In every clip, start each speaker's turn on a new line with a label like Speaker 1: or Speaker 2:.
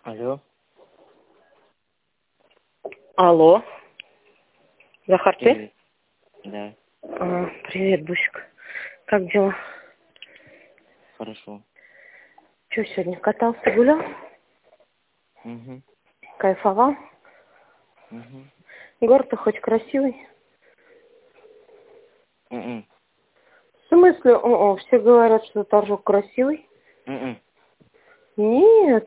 Speaker 1: Алло.
Speaker 2: Алло. Захар, ты?
Speaker 1: Привет. Да,
Speaker 2: Привет, Бусик. Как дела?
Speaker 1: хорошо.
Speaker 2: Че сегодня, катался, гулял?
Speaker 1: Угу.
Speaker 2: Кайфовал?
Speaker 1: Угу.
Speaker 2: Город-то хоть красивый?
Speaker 1: Угу.
Speaker 2: В смысле? Все говорят, что Торжок красивый.
Speaker 1: Угу.
Speaker 2: Нет.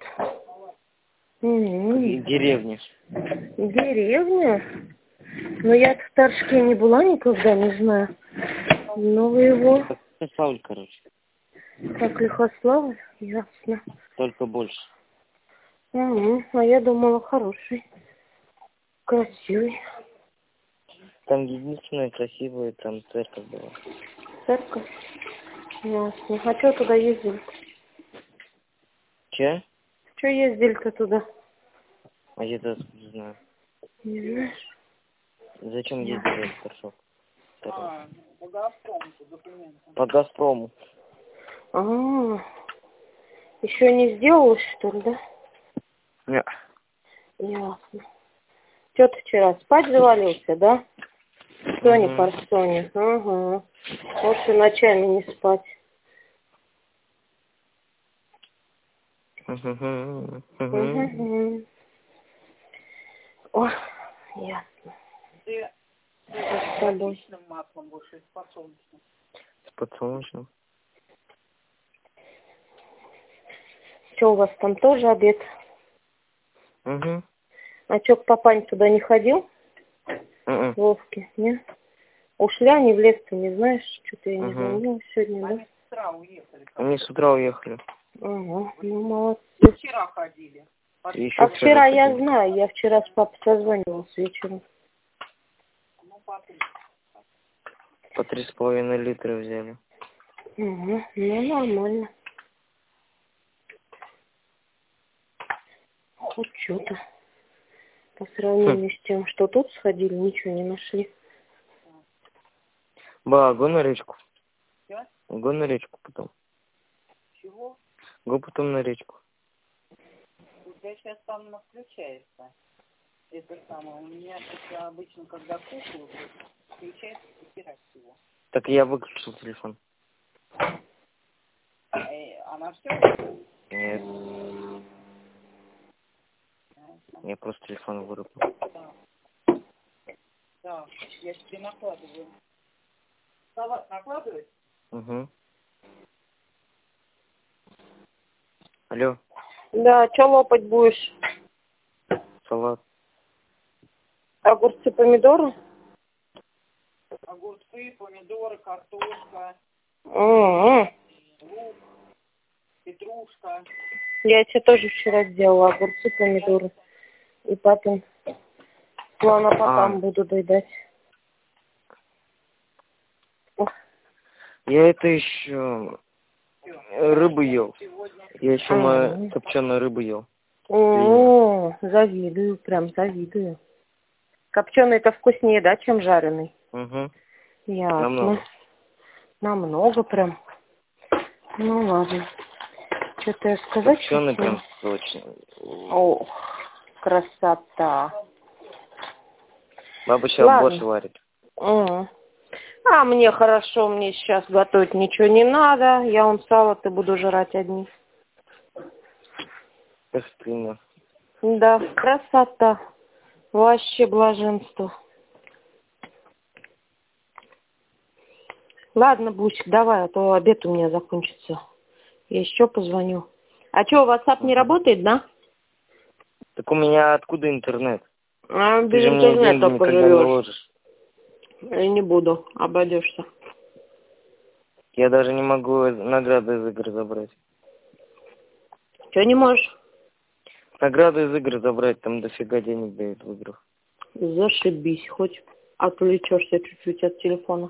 Speaker 2: М.
Speaker 1: Деревня.
Speaker 2: Деревня? Но я в Торжке не была никогда, не знаю. Ну его.
Speaker 1: Славль, короче.
Speaker 2: Как Лихославль? Ясно.
Speaker 1: Только больше.
Speaker 2: А я думала, хороший. Красивый.
Speaker 1: Там единственное красивое, там церковь была.
Speaker 2: Церковь? Ясно. А что туда ездили?
Speaker 1: Че?
Speaker 2: Что ездили-то туда?
Speaker 1: А я-то откуда знаю.
Speaker 2: Не знаешь?
Speaker 1: Зачем
Speaker 2: Я.
Speaker 1: ездили в Торжок? По Газпрому.
Speaker 2: Еще не сделалось, что ли, да?
Speaker 1: Не.
Speaker 2: Ясно. Что ты вчера спать завалился, да? Соня
Speaker 1: Угу.
Speaker 2: Парсоня. Ага. Лучше ночами не спать.
Speaker 1: Угу. Угу.
Speaker 2: Угу. О, ясно.
Speaker 3: Ты
Speaker 2: С тобой.
Speaker 3: обычным маслом больше, с подсолнечным?
Speaker 1: С подсолнечным.
Speaker 2: Что, у вас там тоже обед?
Speaker 1: Угу.
Speaker 2: А что, папань туда не ходил?
Speaker 1: Угу.
Speaker 2: Вовки, не? Ушли они в лес, ты не знаешь? Что-то я не
Speaker 1: Угу.
Speaker 2: звонила сегодня, да?
Speaker 3: Они с утра уехали.
Speaker 1: Они с утра уехали.
Speaker 2: Ага, ну молодцы.
Speaker 3: Вчера ходили.
Speaker 1: И еще
Speaker 2: А вчера я
Speaker 1: ходили.
Speaker 2: знаю, я вчера с папой созванивалась вечером.
Speaker 3: Ну, потом.
Speaker 1: По 3,5 литра взяли.
Speaker 2: Угу, ну нормально. Хоть что-то. По сравнению с тем, что тут сходили, ничего не нашли.
Speaker 1: Ба, го на речку.
Speaker 3: Я?
Speaker 1: Го на речку потом.
Speaker 3: Чего?
Speaker 1: Го потом на речку.
Speaker 3: У тебя сейчас там включается. Это самое. У меня это обычно, когда кушаю, включается стирать его.
Speaker 1: Так я выключил телефон.
Speaker 3: Она все?
Speaker 1: Нет, я просто телефон вырубил.
Speaker 3: Да. Да, я тебе накладываю. Салат накладывать?
Speaker 1: Угу. Алло,
Speaker 2: Да, что лопать будешь?
Speaker 1: салат.
Speaker 2: Огурцы, помидоры?
Speaker 3: Огурцы, помидоры, картошка,
Speaker 2: Угу.
Speaker 3: лук, петрушка.
Speaker 2: Я тебе тоже вчера сделала огурцы, помидоры. И потом слонопотам буду доедать. Ох,
Speaker 1: Я это еще рыбу ел.
Speaker 3: Сегодня
Speaker 1: Я еще копченую рыбу ел.
Speaker 2: завидую, прям завидую. Копченый-то вкуснее, да, чем жареный?
Speaker 1: Угу.
Speaker 2: Ясно.
Speaker 1: Намного.
Speaker 2: Намного прям. Ну ладно. Что-то я сказать
Speaker 1: Копченый
Speaker 2: хотела.
Speaker 1: прям точно.
Speaker 2: Ох, красота.
Speaker 1: Баба сейчас
Speaker 2: Ладно.
Speaker 1: борщ варит.
Speaker 2: А мне хорошо, мне сейчас готовить ничего не надо. Я вам салаты буду жрать одни.
Speaker 1: Эх ты, ну.
Speaker 2: Да, красота. Вообще блаженство. Ладно, Бусик, давай, а то обед у меня закончится. Я еще позвоню. А что, WhatsApp не работает, да?
Speaker 1: Так у меня откуда интернет?
Speaker 2: А
Speaker 1: Ты
Speaker 2: без
Speaker 1: же мне деньги
Speaker 2: интернета
Speaker 1: никогда не
Speaker 2: поживешь.
Speaker 1: ложишь.
Speaker 2: Я не буду, обойдешься.
Speaker 1: Я даже не могу награды из игр забрать.
Speaker 2: Что не можешь?
Speaker 1: Награды из игр забрать, там дофига денег дают в играх.
Speaker 2: Зашибись, хоть отвлечешься чуть-чуть от телефона.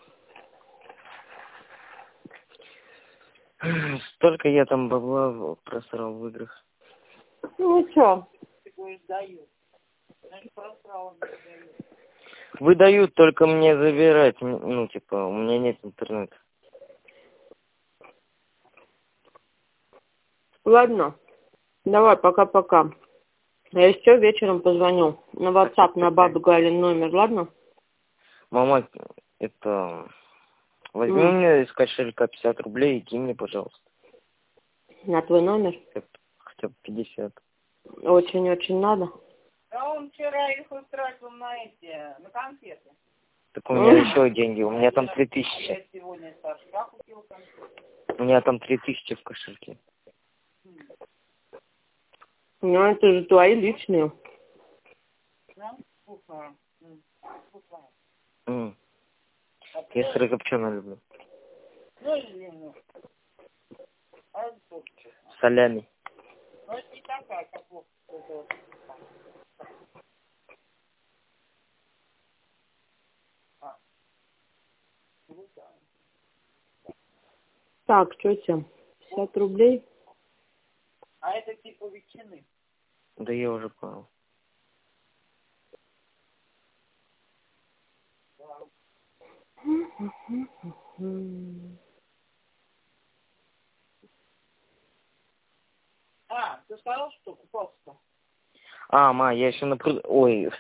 Speaker 1: Столько я там бабла просрал в играх.
Speaker 2: Ну что?
Speaker 3: ты говоришь, дают. Значит, просрала не дают.
Speaker 1: Выдают только мне забирать. Ну, типа, у меня нет интернета.
Speaker 2: Ладно. Давай, пока-пока. Я еще вечером позвоню. На WhatsApp, на бабу Галин номер, ладно?
Speaker 1: Мама, это... Возьми у меня из кошелька 50 рублей и кинь мне, пожалуйста.
Speaker 2: На твой номер?
Speaker 1: Хотя бы 50.
Speaker 2: Очень-очень надо.
Speaker 3: Да он вчера их утратил на конфеты.
Speaker 1: Так у меня еще деньги. У меня там 3000.
Speaker 3: Я сегодня Сашка купил конфеты.
Speaker 1: У меня там 3000 в кошельке.
Speaker 2: Ну, это же твои личные.
Speaker 3: Да? Вкусно. Вкусно.
Speaker 1: Я сырокопченое люблю.
Speaker 3: Ну, извини. А это что?
Speaker 1: Салями.
Speaker 3: Ну, это не такая, как вот это вот.
Speaker 2: Так, что тебе? 50 рублей?
Speaker 3: А это типа ветчины.
Speaker 1: Да я уже понял.
Speaker 3: А, ты сказал, что купался-то?
Speaker 1: А, ма, я еще на пруд... Ой.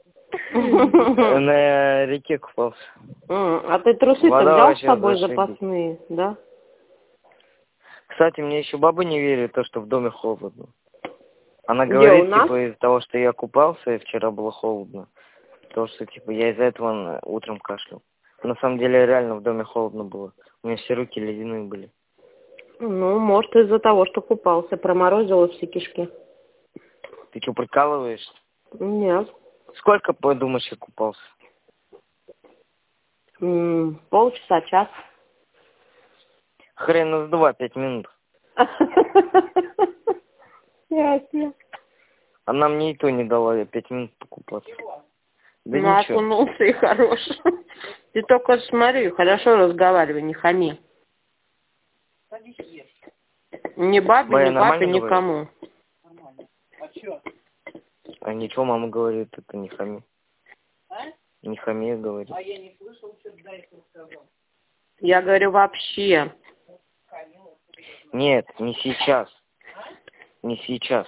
Speaker 1: На реке купался.
Speaker 2: А ты трусы-то
Speaker 1: Вода
Speaker 2: взял с
Speaker 1: вообще
Speaker 2: собой
Speaker 1: зашибись.
Speaker 2: запасные, да?
Speaker 1: Кстати, мне еще баба не верит, то, что в доме холодно. Она
Speaker 2: Где,
Speaker 1: говорит,
Speaker 2: у нас?
Speaker 1: типа, из-за того, что я купался, и вчера было холодно. То, что, типа, я из-за этого утром кашлял. На самом деле, реально в доме холодно было. У меня все руки ледяные были.
Speaker 2: Ну, может, из-за того, что купался, проморозило все кишки.
Speaker 1: Ты что, прикалываешься?
Speaker 2: Нет.
Speaker 1: Сколько, подумаешь, я купался?
Speaker 2: Полчаса, час.
Speaker 1: Хрен из 2, 5 минут.
Speaker 2: Ясно.
Speaker 1: Она мне и то не дала, я 5 минут покупаться. Да
Speaker 2: Ну,
Speaker 1: ничего.
Speaker 2: окунулся и хорош. Ты только смотри, хорошо разговаривай, не хами.
Speaker 3: Садись, ешь.
Speaker 2: Ни бабе,
Speaker 1: Ба, я
Speaker 2: ни папе,
Speaker 1: нормально говорю?
Speaker 2: никому.
Speaker 3: Нормально. А чё?
Speaker 1: А ничего, мама говорит, это не хами.
Speaker 3: А?
Speaker 1: Не хами, говорит.
Speaker 3: А я не слышал, что ты до этого сказал.
Speaker 2: Я говорю вообще.
Speaker 3: Камила.
Speaker 1: Нет, не сейчас. Не сейчас.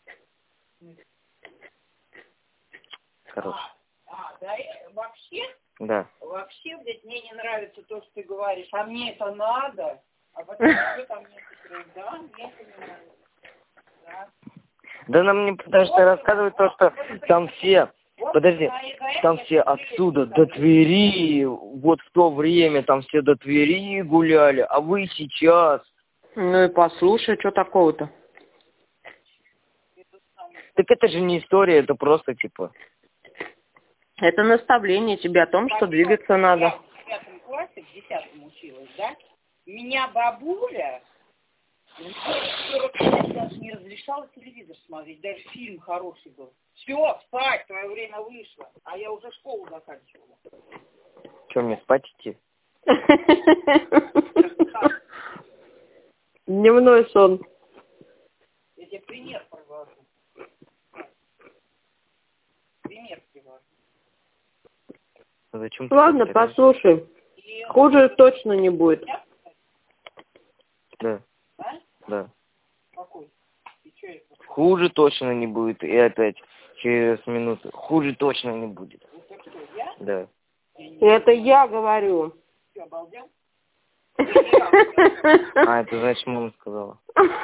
Speaker 1: Короче.
Speaker 3: Да, вообще?
Speaker 1: Да.
Speaker 3: Вообще, блядь, мне не нравится то, что ты говоришь. А мне это надо? А потом что там мне говорит, да, мне это не нравится. Да.
Speaker 1: Да нам мне потому что рассказывают то, что там все... Подожди, там все отсюда до Твери, вот в то время там все до Твери гуляли, а вы сейчас...
Speaker 2: Ну и послушай, что такого-то.
Speaker 1: Так это же не история, это просто типа...
Speaker 2: Это наставление тебе о том, что двигаться надо.
Speaker 3: Я в 9 классе, в 10 училась, да? Меня бабуля 40 лет даже не разрешала телевизор смотреть, даже фильм хороший был. Все, спать, твое время вышло, а я уже школу заканчивала.
Speaker 1: Че, мне спать идти?
Speaker 2: Дневной сон.
Speaker 3: Я тебе пример привожу. Пример привожу.
Speaker 1: Зачем ты
Speaker 2: Ладно,
Speaker 1: повторяешь?
Speaker 2: послушай. Хуже точно не будет.
Speaker 1: Да.
Speaker 3: А?
Speaker 1: Да.
Speaker 3: Какой? И чё это?
Speaker 1: Хуже точно не будет. И опять через минуту. Хуже точно не будет.
Speaker 3: Это кто, я?
Speaker 1: Да.
Speaker 2: Это я говорю.
Speaker 3: Ты обалдел?
Speaker 1: А, это значит, мама сказала.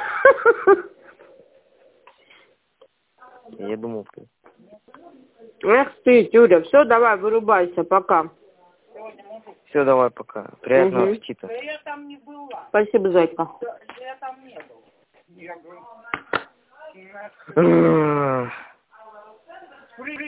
Speaker 1: Я думал, ты.
Speaker 2: Эх ты, Тюля, все, давай, вырубайся, пока.
Speaker 1: Все, давай, пока. Приятного аппетита.
Speaker 3: Да я там не была.
Speaker 2: Спасибо, зайка.
Speaker 3: Да я там не был. Я говорю...